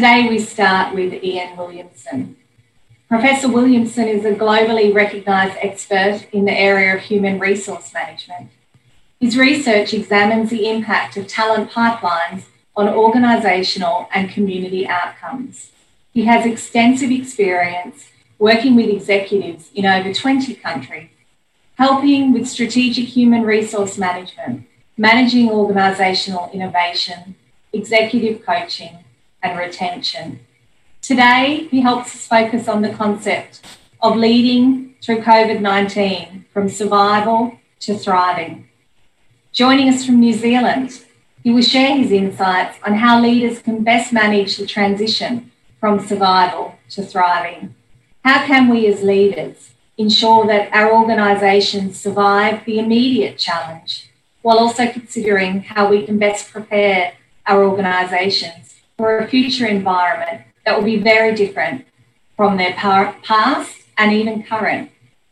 Today we start with Ian Williamson. Professor Williamson is a globally recognised expert in the area of human resource management. His research examines the impact of talent pipelines on organisational and community outcomes. He has extensive experience working with executives in over 20 countries, helping with strategic human resource management, managing organisational innovation, executive coaching, and retention. Today, he helps us focus on the concept of leading through COVID-19 from survival to thriving. Joining us from New Zealand, he will share his insights on how leaders can best manage the transition from survival to thriving. How can we as leaders ensure that our organisations survive the immediate challenge, while also considering how we can best prepare our organisations for a future environment that will be very different from their past and even current.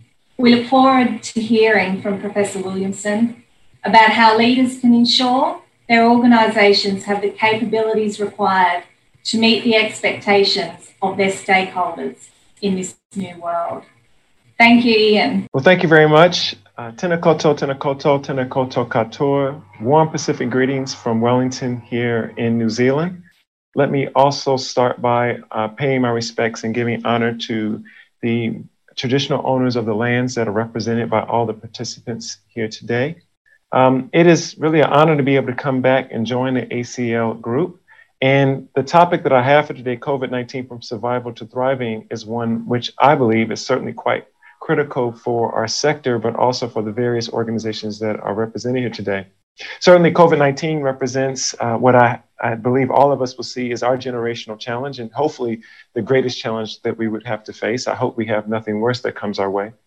We look forward to hearing from Professor Williamson about how leaders can ensure their organisations have the capabilities required to meet the expectations of their stakeholders in this new world. Thank you, Ian. Well, thank you very much. Tēnā koutou, tēnā koutou, tēnā koutou katoa. Warm Pacific greetings from Wellington here in New Zealand. Let me also start by paying my respects and giving honor to the traditional owners of the lands that are represented by all the participants here today. It is really an honor to be able to come back and join the ACL group. And the topic that I have for today, COVID-19 from survival to thriving, is one which I believe is certainly quite critical for our sector, but also for the various organizations that are represented here today. Certainly, COVID-19 represents what I believe all of us will see as our generational challenge, and hopefully the greatest challenge that we would have to face. I hope we have nothing worse that comes our way.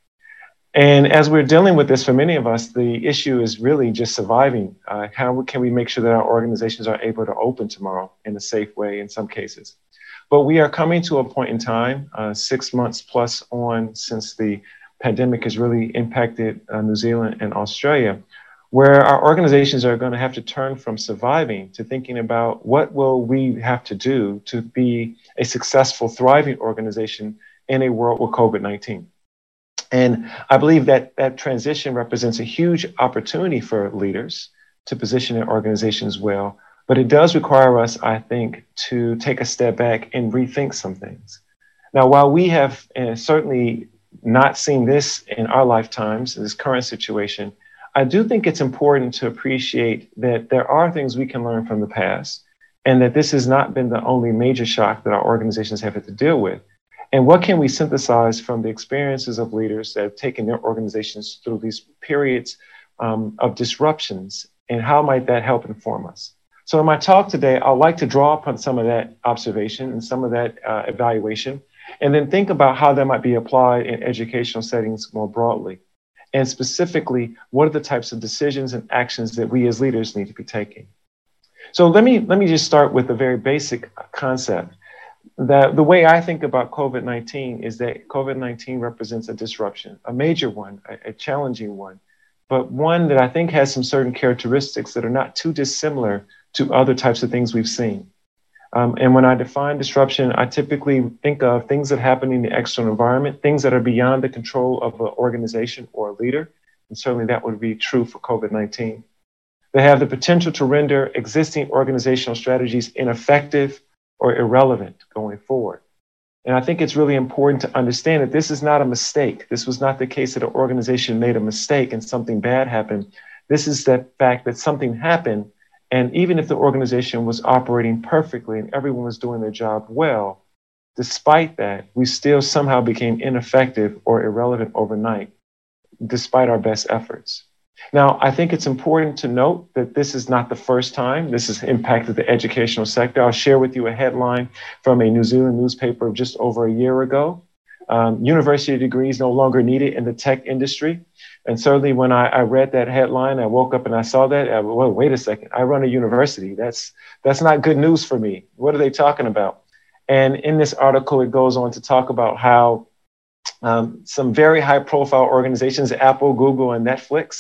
And as we're dealing with this, for many of us, the issue is really just surviving. How can we make sure that our organizations are able to open tomorrow in a safe way in some cases? But we are coming to a point in time, 6 months plus on since the pandemic has really impacted New Zealand and Australia, where our organizations are going to have to turn from surviving to thinking about what will we have to do to be a successful, thriving organization in a world with COVID-19. And I believe that that transition represents a huge opportunity for leaders to position their organizations well, but it does require us, I think, to take a step back and rethink some things. Now, while we have certainly not seen this in our lifetimes, this current situation, I do think it's important to appreciate that there are things we can learn from the past, and that this has not been the only major shock that our organizations have had to deal with. And what can we synthesize from the experiences of leaders that have taken their organizations through these periods of disruptions, and how might that help inform us? So in my talk today, I'd like to draw upon some of that observation and some of that evaluation, and then think about how that might be applied in educational settings more broadly. And specifically, what are the types of decisions and actions that we as leaders need to be taking? So let me just start with a very basic concept. That the way I think about COVID-19 is that COVID-19 represents a disruption, a major one, a challenging one, but one that I think has some certain characteristics that are not too dissimilar to other types of things we've seen. And when I define disruption, I typically think of things that happen in the external environment, things that are beyond the control of an organization or a leader. And certainly that would be true for COVID-19. They have the potential to render existing organizational strategies ineffective or irrelevant going forward. And I think it's really important to understand that this is not a mistake. This was not the case that an organization made a mistake and something bad happened. This is the fact that something happened. And even if the organization was operating perfectly and everyone was doing their job well, despite that, we still somehow became ineffective or irrelevant overnight, despite our best efforts. Now, I think it's important to note that this is not the first time this has impacted the educational sector. I'll share with you a headline from a New Zealand newspaper just over a year ago. University degrees no longer needed in the tech industry. And certainly when I read that headline, I woke up and I saw that, well, wait a second, I run a university. That's not good news for me. What are they talking about? And in this article, it goes on to talk about how some very high profile organizations, Apple, Google, and Netflix,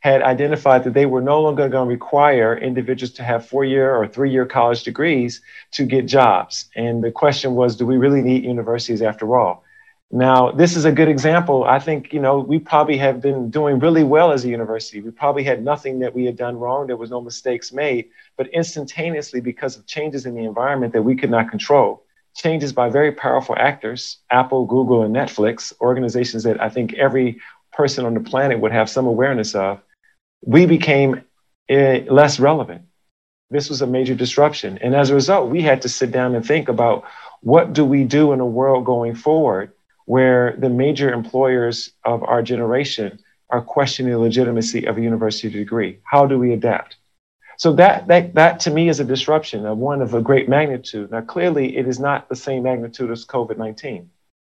had identified that they were no longer going to require individuals to have 4-year or 3-year college degrees to get jobs. And the question was, do we really need universities after all? Now, this is a good example. I think, we probably have been doing really well as a university. We probably had nothing that we had done wrong. There was no mistakes made, but instantaneously, because of changes in the environment that we could not control, changes by very powerful actors, Apple, Google, and Netflix, organizations that I think every person on the planet would have some awareness of, we became less relevant. This was a major disruption. And as a result, we had to sit down and think about what do we do in a world going forward where the major employers of our generation are questioning the legitimacy of a university degree. How do we adapt? So that to me is a disruption, one of a great magnitude. Now, clearly, it is not the same magnitude as COVID-19.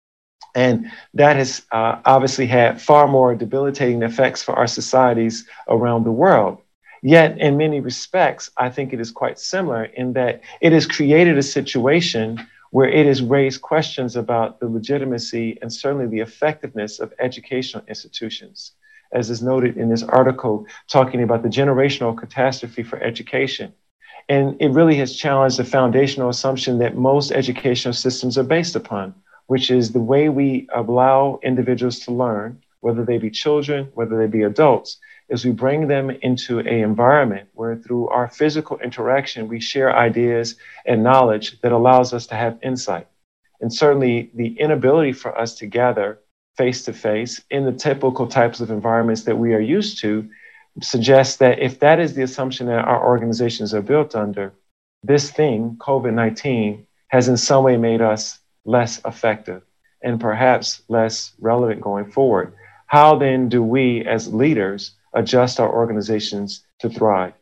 And that has obviously had far more debilitating effects for our societies around the world. Yet, in many respects, I think it is quite similar in that it has created a situation where it has raised questions about the legitimacy and certainly the effectiveness of educational institutions, as is noted in this article talking about the generational catastrophe for education. And it really has challenged the foundational assumption that most educational systems are based upon, which is the way we allow individuals to learn, whether they be children, whether they be adults, is we bring them into an environment where through our physical interaction, we share ideas and knowledge that allows us to have insight. And certainly the inability for us to gather face-to-face in the typical types of environments that we are used to suggests that if that is the assumption that our organizations are built under, this thing, COVID-19, has in some way made us less effective and perhaps less relevant going forward. How then do we as leaders adjust our organizations to thrive?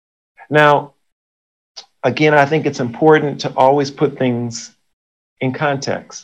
Now, again, I think it's important to always put things in context.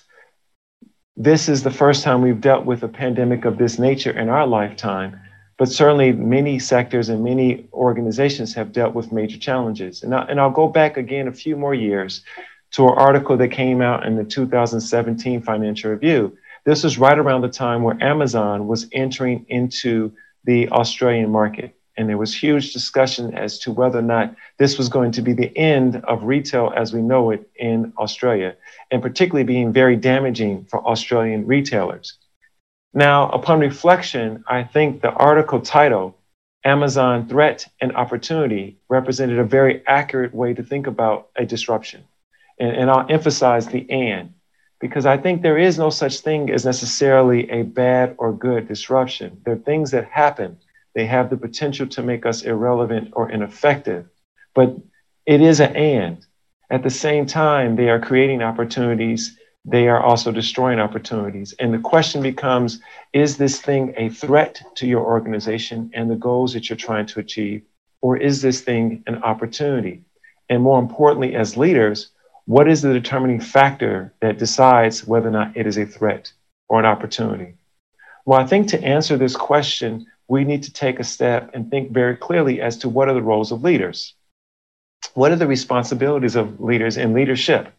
This is the first time we've dealt with a pandemic of this nature in our lifetime, but certainly many sectors and many organizations have dealt with major challenges. And I'll go back again a few more years to an article that came out in the 2017 Financial Review. This was right around the time where Amazon was entering into the Australian market. And there was huge discussion as to whether or not this was going to be the end of retail as we know it in Australia, and particularly being very damaging for Australian retailers. Now, upon reflection, I think the article title, Amazon Threat and Opportunity, represented a very accurate way to think about a disruption. And I'll emphasize the and, because I think there is no such thing as necessarily a bad or good disruption. There are things that happen. They have the potential to make us irrelevant or ineffective, but it is an and. At the same time, they are creating opportunities. They are also destroying opportunities. And the question becomes, is this thing a threat to your organization and the goals that you're trying to achieve? Or is this thing an opportunity? And more importantly, as leaders, what is the determining factor that decides whether or not it is a threat or an opportunity? Well, I think to answer this question, we need to take a step and think very clearly as to what are the roles of leaders. What are the responsibilities of leaders in leadership?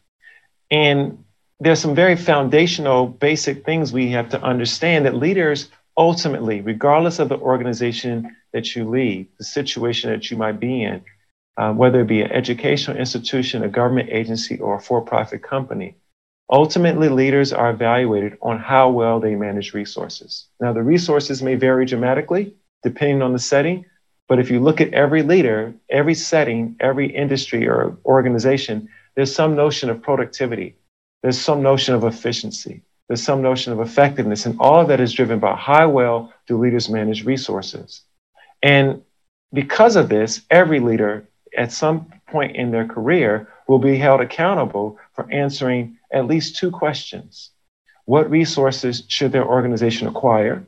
And there's some very foundational, basic things we have to understand that leaders ultimately, regardless of the organization that you lead, the situation that you might be in, whether it be an educational institution, a government agency, or a for-profit company, ultimately leaders are evaluated on how well they manage resources. Now, the resources may vary dramatically depending on the setting, but if you look at every leader, every setting, every industry or organization, there's some notion of productivity. There's some notion of efficiency. There's some notion of effectiveness, and all of that is driven by how well do leaders manage resources. And because of this, every leader at some point in their career will be held accountable for answering at least two questions. What resources should their organization acquire?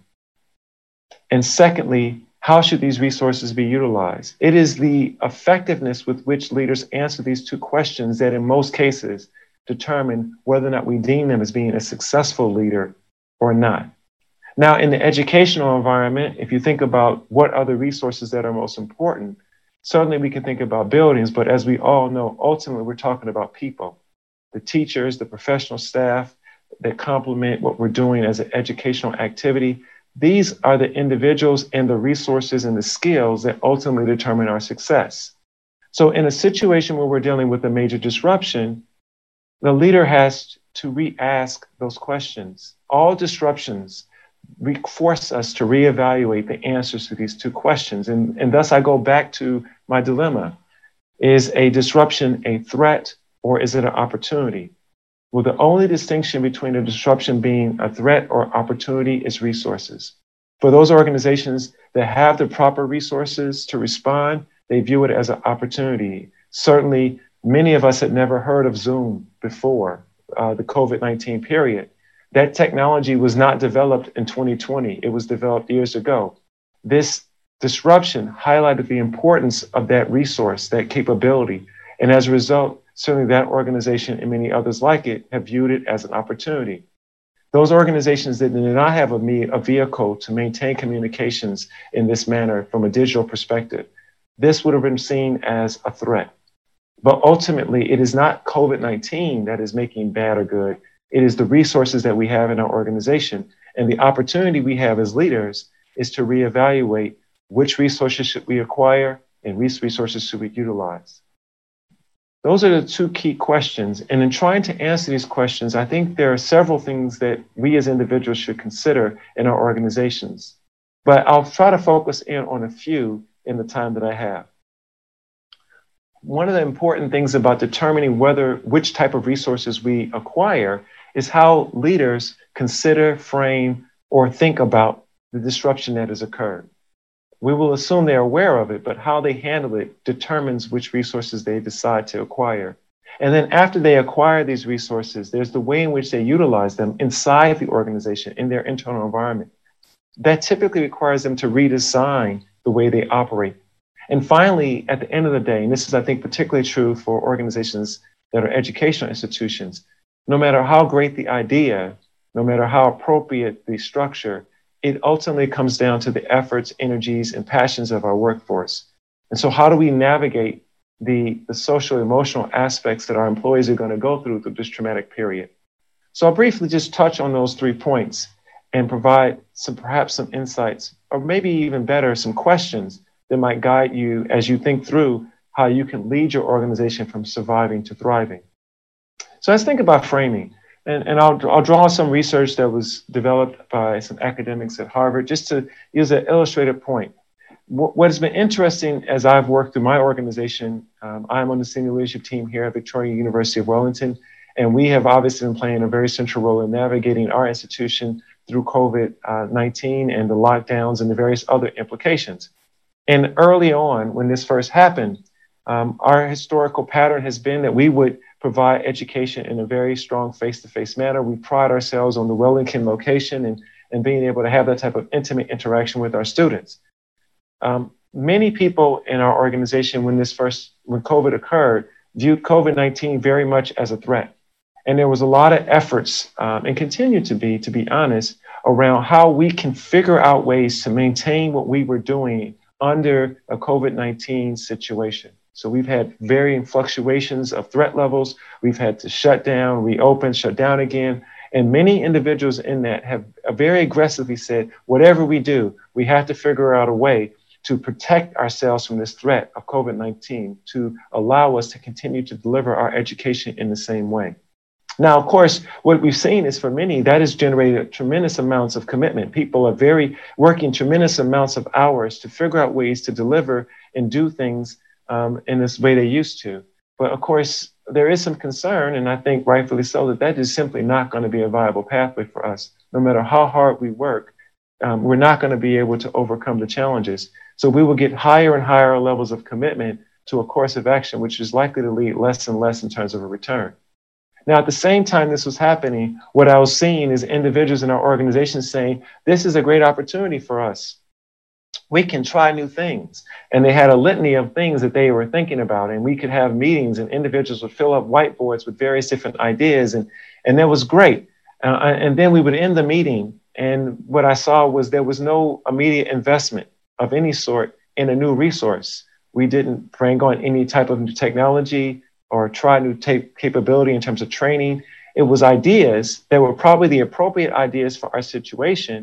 And secondly, how should these resources be utilized? It is the effectiveness with which leaders answer these two questions that in most cases determine whether or not we deem them as being a successful leader or not. Now, in the educational environment, if you think about what are the resources that are most important, certainly we can think about buildings, but as we all know, ultimately we're talking about people, the teachers, the professional staff that complement what we're doing as an educational activity. These are the individuals and the resources and the skills that ultimately determine our success. So in a situation where we're dealing with a major disruption, the leader has to re-ask those questions. All disruptions force us to reevaluate the answers to these two questions. And thus I go back to my dilemma. Is a disruption a threat or is it an opportunity? Well, the only distinction between a disruption being a threat or opportunity is resources. For those organizations that have the proper resources to respond, they view it as an opportunity. Certainly, many of us had never heard of Zoom before the COVID-19 period. That technology was not developed in 2020. It was developed years ago. This disruption highlighted the importance of that resource, that capability. And as a result, certainly that organization and many others like it have viewed it as an opportunity. Those organizations that did not have a vehicle to maintain communications in this manner from a digital perspective, this would have been seen as a threat. But ultimately, it is not COVID-19 that is making bad or good. It is the resources that we have in our organization. And the opportunity we have as leaders is to reevaluate which resources should we acquire and which resources should we utilize. Those are the two key questions. And in trying to answer these questions, I think there are several things that we as individuals should consider in our organizations. But I'll try to focus in on a few in the time that I have. One of the important things about determining which type of resources we acquire is how leaders consider, frame, or think about the disruption that has occurred. We will assume they're aware of it, but how they handle it determines which resources they decide to acquire. And then after they acquire these resources, there's the way in which they utilize them inside the organization, in their internal environment. That typically requires them to redesign the way they operate. And finally, at the end of the day, and this is, I think, particularly true for organizations that are educational institutions, no matter how great the idea, no matter how appropriate the structure, it ultimately comes down to the efforts, energies, and passions of our workforce. And so how do we navigate the social, emotional aspects that our employees are going to go through this traumatic period? So I'll briefly just touch on those 3 points and provide perhaps some insights, or maybe even better, some questions that might guide you as you think through how you can lead your organization from surviving to thriving. So let's think about framing. And I'll draw on some research that was developed by some academics at Harvard, just to use an illustrative point. What has been interesting as I've worked through my organization, I'm on the senior leadership team here at Victoria University of Wellington, and we have obviously been playing a very central role in navigating our institution through COVID-19 and the lockdowns and the various other implications. And early on, when this first happened, our historical pattern has been that we would provide education in a very strong face-to-face manner. We pride ourselves on the Wellington location and being able to have that type of intimate interaction with our students. Many people in our organization, when COVID occurred, viewed COVID-19 very much as a threat. And there was a lot of efforts, and continue to be honest, around how we can figure out ways to maintain what we were doing under a COVID-19 situation. So we've had varying fluctuations of threat levels. We've had to shut down, reopen, shut down again. And many individuals in that have very aggressively said, whatever we do, we have to figure out a way to protect ourselves from this threat of COVID-19 to allow us to continue to deliver our education in the same way. Now, of course, what we've seen is for many, that has generated tremendous amounts of commitment. People are working tremendous amounts of hours to figure out ways to deliver and do things in this way they used to. But of course, there is some concern, and I think rightfully so, that is simply not going to be a viable pathway for us. No matter how hard we work, we're not going to be able to overcome the challenges. So we will get higher and higher levels of commitment to a course of action, which is likely to lead less and less in terms of a return. Now, at the same time this was happening, what I was seeing is individuals in our organization saying, this is a great opportunity for us. We can try new things. And they had a litany of things that they were thinking about. And we could have meetings and individuals would fill up whiteboards with various different ideas. And that was great. And then we would end the meeting. And what I saw was there was no immediate investment of any sort in a new resource. We didn't bring on any type of new technology or try new capability in terms of training. It was ideas that were probably the appropriate ideas for our situation,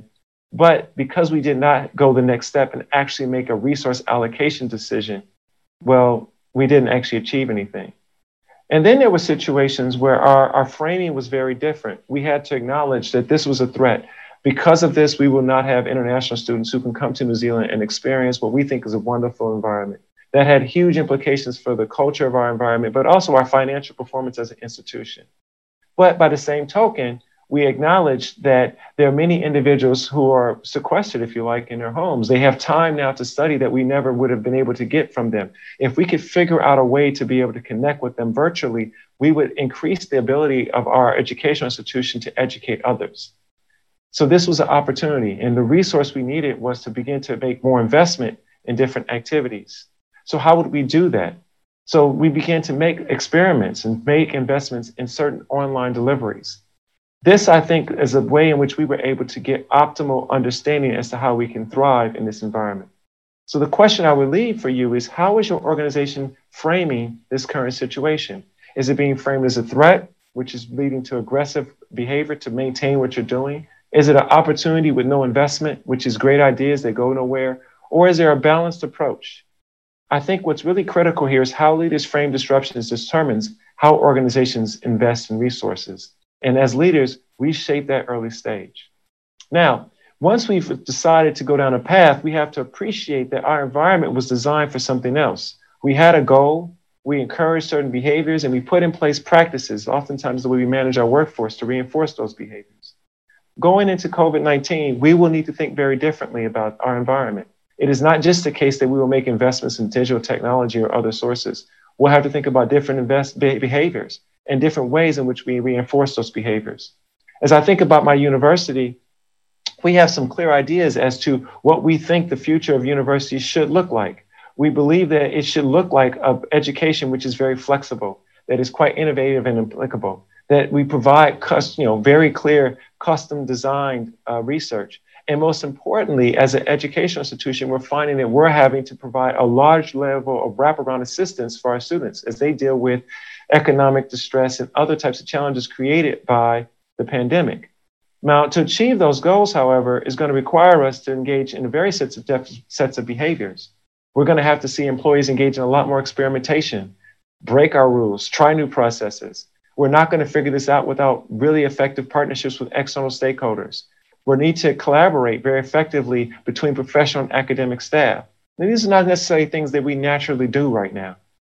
But because we did not go the next step and actually make a resource allocation decision, well, we didn't actually achieve anything. And then there were situations where our framing was very different. We had to acknowledge that this was a threat. Because of this, we will not have international students who can come to New Zealand and experience what we think is a wonderful environment. That had huge implications for the culture of our environment, but also our financial performance as an institution. But by the same token, we acknowledge that there are many individuals who are sequestered, if you like, in their homes. They have time now to study that we never would have been able to get from them. If we could figure out a way to be able to connect with them virtually, we would increase the ability of our educational institution to educate others. So this was an opportunity, and the resource we needed was to begin to make more investment in different activities. So how would we do that? So we began to make experiments and make investments in certain online deliveries. This, I think, is a way in which we were able to get optimal understanding as to how we can thrive in this environment. So the question I would leave for you is, how is your organization framing this current situation? Is it being framed as a threat, which is leading to aggressive behavior to maintain what you're doing? Is it an opportunity with no investment, which is great ideas that go nowhere? Or is there a balanced approach? I think what's really critical here is how leaders frame disruptions determines how organizations invest in resources. And as leaders, we shape that early stage. Now, once we've decided to go down a path, we have to appreciate that our environment was designed for something else. We had a goal, we encouraged certain behaviors, and we put in place practices, oftentimes the way we manage our workforce, to reinforce those behaviors. Going into COVID-19, we will need to think very differently about our environment. It is not just the case that we will make investments in digital technology or other sources. We'll have to think about different behaviors and different ways in which we reinforce those behaviors. As I think about my university, we have some clear ideas as to what we think the future of universities should look like. We believe that it should look like an education which is very flexible, that is quite innovative and applicable, that we provide very clear custom designed research. And most importantly, as an educational institution, we're finding that we're having to provide a large level of wraparound assistance for our students as they deal with economic distress and other types of challenges created by the pandemic. Now, to achieve those goals, however, is going to require us to engage in various sets of behaviors. We're going to have to see employees engage in a lot more experimentation, break our rules, try new processes. We're not going to figure this out without really effective partnerships with external stakeholders. We need to collaborate very effectively between professional and academic staff. Now, these are not necessarily things that we naturally do right now.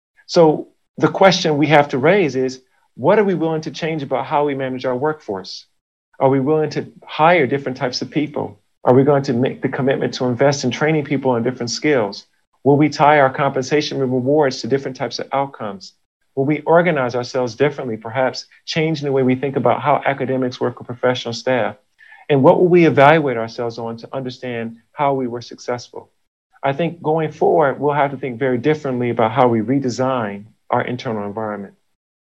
So the question we have to raise is, what are we willing to change about how we manage our workforce? Are we willing to hire different types of people? Are we going to make the commitment to invest in training people on different skills? Will we tie our compensation and rewards to different types of outcomes? Will we organize ourselves differently, perhaps changing the way we think about how academics work with professional staff? And what will we evaluate ourselves on to understand how we were successful? I think going forward, we'll have to think very differently about how we redesign our internal environment.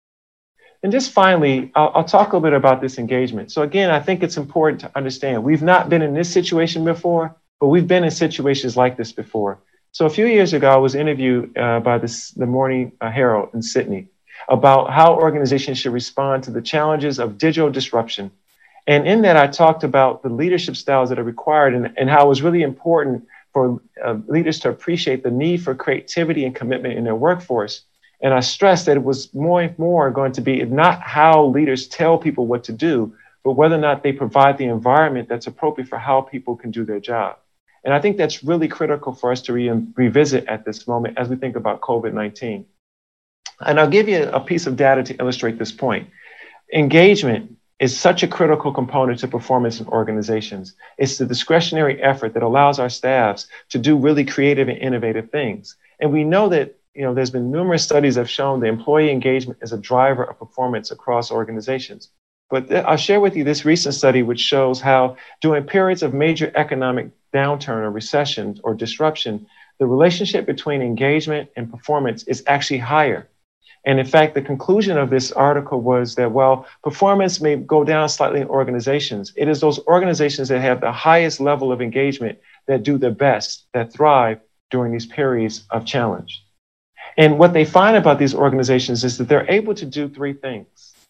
And just finally, I'll talk a little bit about this engagement. So again, I think it's important to understand we've not been in this situation before, but we've been in situations like this before. So a few years ago, I was interviewed by the Morning Herald in Sydney about how organizations should respond to the challenges of digital disruption. And in that, I talked about the leadership styles that are required and how it was really important for leaders to appreciate the need for creativity and commitment in their workforce. And I stressed that it was more and more going to be not how leaders tell people what to do, but whether or not they provide the environment that's appropriate for how people can do their job. And I think that's really critical for us to revisit at this moment as we think about COVID-19. And I'll give you a piece of data to illustrate this point. Engagement is such a critical component to performance in organizations. It's the discretionary effort that allows our staffs to do really creative and innovative things. And we know that there's been numerous studies that have shown that employee engagement is a driver of performance across organizations. But I'll share with you this recent study, which shows how during periods of major economic downturn or recession or disruption, the relationship between engagement and performance is actually higher. And in fact, the conclusion of this article was that while performance may go down slightly in organizations, it is those organizations that have the highest level of engagement that do their best, that thrive during these periods of challenge. And what they find about these organizations is that they're able to do three things.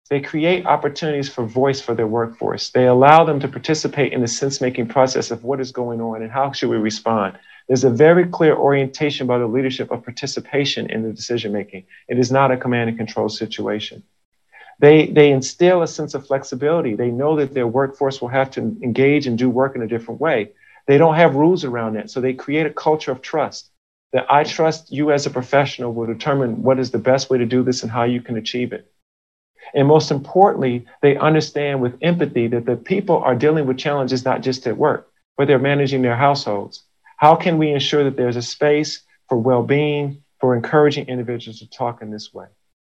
They create opportunities for voice for their workforce. They allow them to participate in the sense-making process of what is going on and how should we respond. There's a very clear orientation by the leadership of participation in the decision-making. It is not a command and control situation. They instill a sense of flexibility. They know that their workforce will have to engage and do work in a different way. They don't have rules around that. So they create a culture of trust, that I trust you as a professional will determine what is the best way to do this and how you can achieve it. And most importantly, they understand with empathy that the people are dealing with challenges not just at work, but they're managing their households. How can we ensure that there's a space for well-being, for encouraging individuals to talk in this way?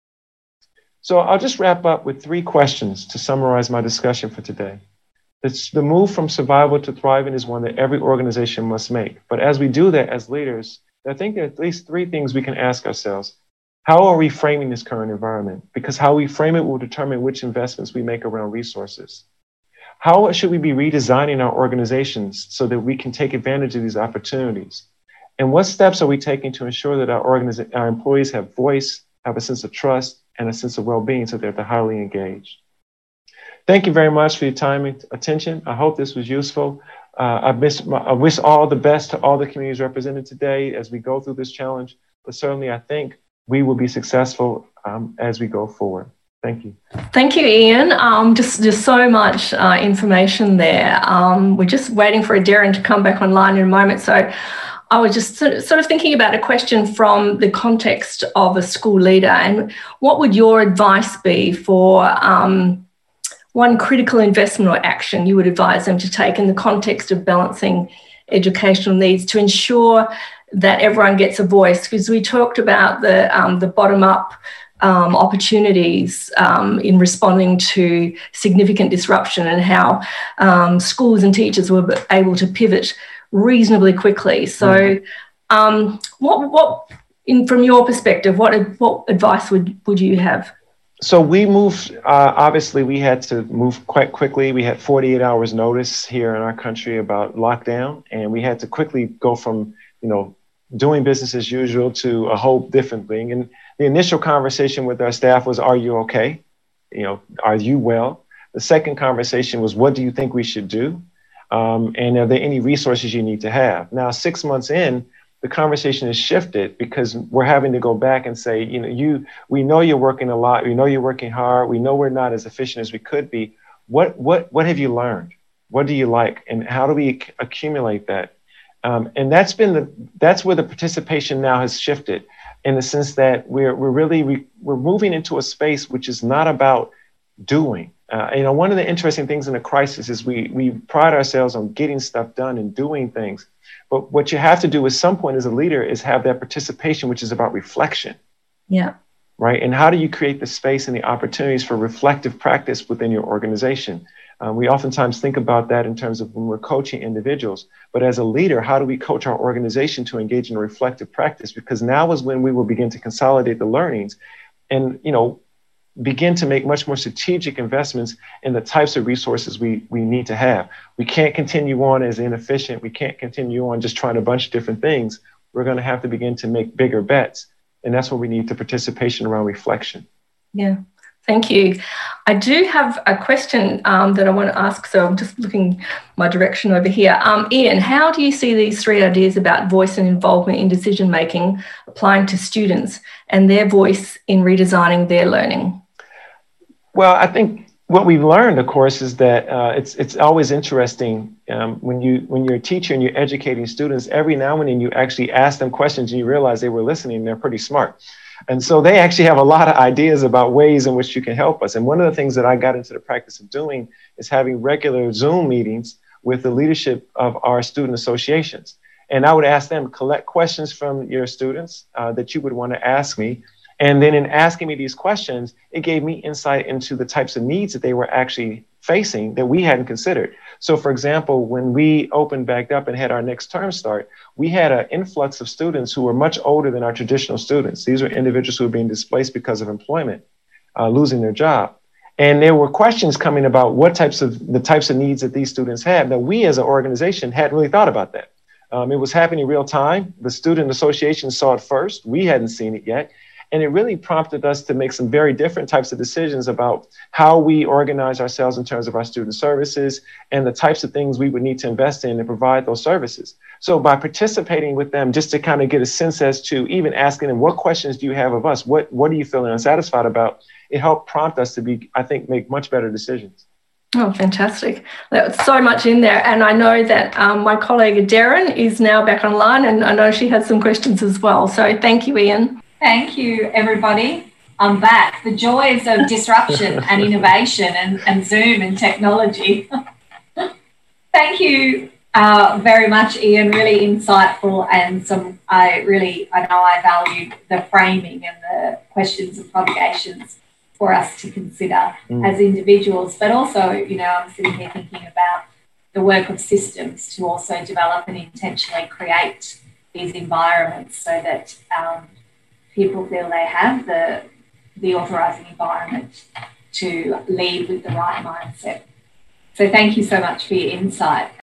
So I'll just wrap up with 3 questions to summarize my discussion for today. The move from survival to thriving is one that every organization must make. But as we do that as leaders, I think there are at least 3 things we can ask ourselves. How are we framing this current environment? Because how we frame it will determine which investments we make around resources. How should we be redesigning our organizations so that we can take advantage of these opportunities? And what steps are we taking to ensure that our employees have voice, have a sense of trust, and a sense of well-being so that they're highly engaged? Thank you very much for your time and attention. I hope this was useful. I wish all the best to all the communities represented today as we go through this challenge, but certainly I think we will be successful as we go forward. Thank you. Thank you, Ian. Just so much information there. We're just waiting for Darren to come back online in a moment. So I was just sort of thinking about a question from the context of a school leader. And what would your advice be for one critical investment or action you would advise them to take in the context of balancing educational needs to ensure that everyone gets a voice? Because we talked about the bottom-up opportunities in responding to significant disruption and how schools and teachers were able to pivot reasonably quickly. So from your perspective, what advice would you have? So we moved, obviously we had to move quite quickly. We had 48 hours notice here in our country about lockdown, and we had to quickly go from, doing business as usual to a whole different thing. And the initial conversation with our staff was, are you okay? Are you well? The second conversation was, what do you think we should do? And are there any resources you need to have? Now, 6 months in, the conversation has shifted because we're having to go back and say, we know you're working a lot. We know you're working hard. We know we're not as efficient as we could be. What have you learned? What do you like? And how do we accumulate that? And that's where the participation now has shifted, in the sense that we're moving into a space which is not about doing. One of the interesting things in a crisis is we pride ourselves on getting stuff done and doing things. But what you have to do at some point as a leader is have that participation, which is about reflection. Yeah. Right. And how do you create the space and the opportunities for reflective practice within your organization? We oftentimes think about that in terms of when we're coaching individuals. But as a leader, how do we coach our organization to engage in a reflective practice? Because now is when we will begin to consolidate the learnings and, begin to make much more strategic investments in the types of resources we need to have. We can't continue on as inefficient. We can't continue on just trying a bunch of different things. We're going to have to begin to make bigger bets. And that's what we need, the participation around reflection. Yeah, thank you. I do have a question that I want to ask. So I'm just looking my direction over here. Ian, how do you see these 3 ideas about voice and involvement in decision-making applying to students and their voice in redesigning their learning? Well, I think what we've learned, of course, is that it's always interesting when you're a teacher and you're educating students. Every now and then you actually ask them questions and you realize they were listening and they're pretty smart. And so they actually have a lot of ideas about ways in which you can help us. And one of the things that I got into the practice of doing is having regular Zoom meetings with the leadership of our student associations. And I would ask them, collect questions from your students that you would want to ask me. And then in asking me these questions, it gave me insight into the types of needs that they were actually facing that we hadn't considered. So for example, when we opened back up and had our next term start, we had an influx of students who were much older than our traditional students. These were individuals who were being displaced because of employment, losing their job. And there were questions coming about the types of needs that these students had that we as an organization hadn't really thought about that. It was happening real time. The student association saw it first. We hadn't seen it yet. And it really prompted us to make some very different types of decisions about how we organize ourselves in terms of our student services and the types of things we would need to invest in to provide those services. So by participating with them, just to kind of get a sense as to even asking them, what questions do you have of us? What are you feeling unsatisfied about? It helped prompt us to make much better decisions. Oh, fantastic. There's so much in there. And I know that my colleague Darren is now back online, and I know she has some questions as well. So thank you, Ian. Thank you, everybody. I'm back. The joys of disruption and innovation and Zoom and technology. Thank you very much, Ian. Really insightful, and I know I valued the framing and the questions and provocations for us to consider as individuals, but also, I'm sitting here thinking about the work of systems to also develop and intentionally create these environments so that people feel they have the authorising environment to lead with the right mindset. So thank you so much for your insight.